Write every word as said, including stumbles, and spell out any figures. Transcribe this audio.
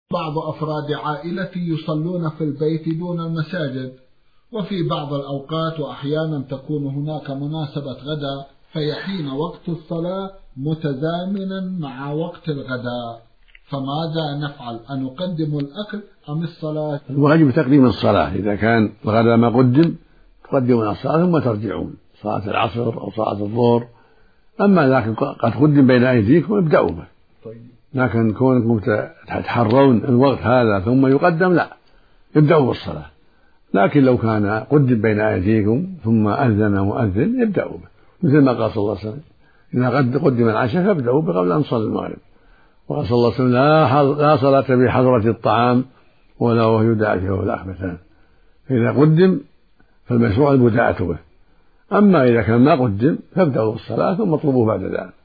بعض أفراد عائلتي يصلون في البيت دون المساجد، وفي بعض الأوقات وأحيانا تكون هناك مناسبة غداء فيحين وقت الصلاة متزامنا مع وقت الغداء، فماذا نفعل؟ أنقدم الأكل أم الصلاة؟ الواجب تقديم الصلاة، إذا كان الغداء ما قدم تقدمون الصلاة ثم ترجعون صلاة العصر أو صلاة الظهر. أما لكن قد قدم بين أيديكم ابدأوا به، لكن كونكم تتحرون الوقت هذا ثم يقدم لا، ابدأوا بالصلاة. لكن لو كان قدم بين أيديكم ثم أذن مؤذن ابدأوا به، مثل ما قال صلى الله عليه وسلم إذا قد قدم العشاء فابدأوا به قبل أن تصلي المغرب. وقال صلى الله عليه وسلم لا صلاة بحضرة الطعام ولا وهو يدعى فيه الأخبثان، فإذا قدم فالمشروع البداءة به، أما إذا كان ما قدم فابدأوا بالصلاة ثم اطلبوه بعد ذلك.